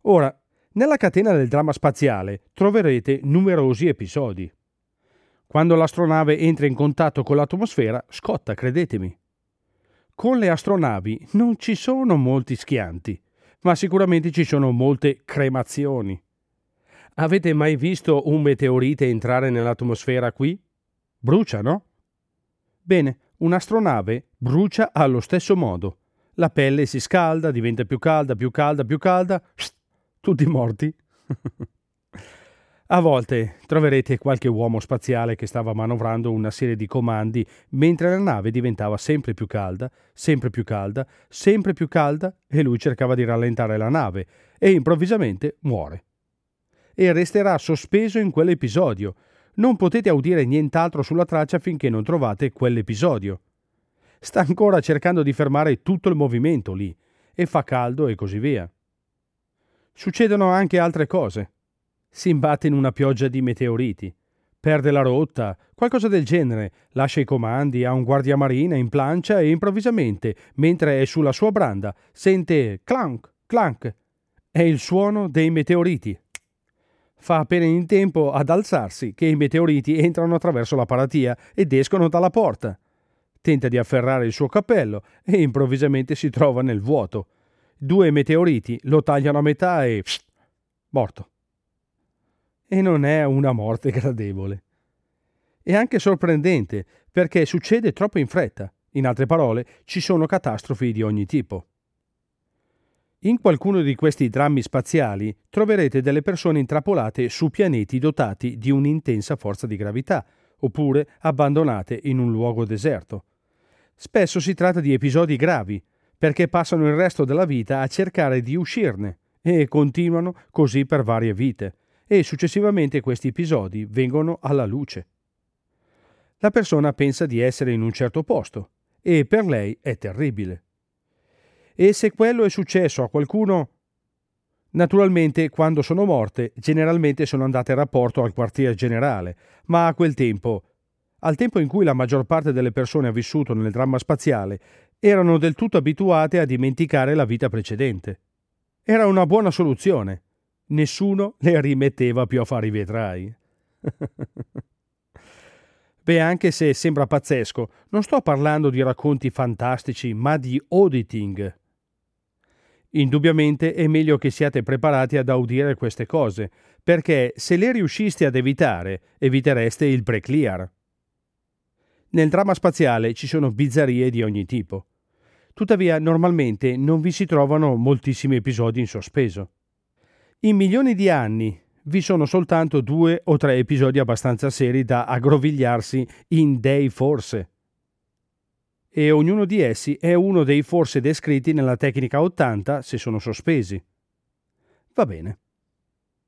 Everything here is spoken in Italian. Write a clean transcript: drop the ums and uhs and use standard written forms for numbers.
Ora, nella catena del dramma spaziale troverete numerosi episodi. Quando l'astronave entra in contatto con l'atmosfera, scotta, credetemi. Con le astronavi non ci sono molti schianti, ma sicuramente ci sono molte cremazioni. Avete mai visto un meteorite entrare nell'atmosfera qui? Brucia, no? Bene, un'astronave brucia allo stesso modo. La pelle si scalda, diventa più calda, più calda, più calda. Tutti morti. A volte troverete qualche uomo spaziale che stava manovrando una serie di comandi mentre la nave diventava sempre più calda, sempre più calda, sempre più calda e lui cercava di rallentare la nave e improvvisamente muore. E resterà sospeso in quell'episodio. Non potete udire nient'altro sulla traccia finché non trovate quell'episodio. Sta ancora cercando di fermare tutto il movimento lì e fa caldo e così via. Succedono anche altre cose. Si imbatte in una pioggia di meteoriti, perde la rotta, qualcosa del genere, lascia i comandi a un guardiamarina in plancia e improvvisamente, mentre è sulla sua branda, sente clank, clank. È il suono dei meteoriti. Fa appena in tempo ad alzarsi che i meteoriti entrano attraverso la paratia ed escono dalla porta. Tenta di afferrare il suo cappello e improvvisamente si trova nel vuoto. 2 meteoriti lo tagliano a metà e morto. E non è una morte gradevole. È anche sorprendente perché succede troppo in fretta. In altre parole, ci sono catastrofi di ogni tipo. In qualcuno di questi drammi spaziali troverete delle persone intrappolate su pianeti dotati di un'intensa forza di gravità, oppure abbandonate in un luogo deserto. Spesso si tratta di episodi gravi, perché passano il resto della vita a cercare di uscirne e continuano così per varie vite, e successivamente questi episodi vengono alla luce. La persona pensa di essere in un certo posto e per lei è terribile. E se quello è successo a qualcuno, naturalmente quando sono morte generalmente sono andate a rapporto al quartier generale, ma a quel tempo, al tempo in cui la maggior parte delle persone ha vissuto nel dramma spaziale, erano del tutto abituate a dimenticare la vita precedente. Era una buona soluzione. Nessuno le rimetteva più a fare i vetrai. Beh, anche se sembra pazzesco, non sto parlando di racconti fantastici, ma di auditing. Indubbiamente è meglio che siate preparati ad udire queste cose, perché se le riusciste ad evitare, evitereste il pre-clear. Nel dramma spaziale ci sono bizzarrie di ogni tipo. Tuttavia, normalmente non vi si trovano moltissimi episodi in sospeso. In milioni di anni vi sono soltanto 2 o 3 episodi abbastanza seri da aggrovigliarsi in dei forse. E ognuno di essi è uno dei forse descritti nella tecnica 80 se sono sospesi. Va bene.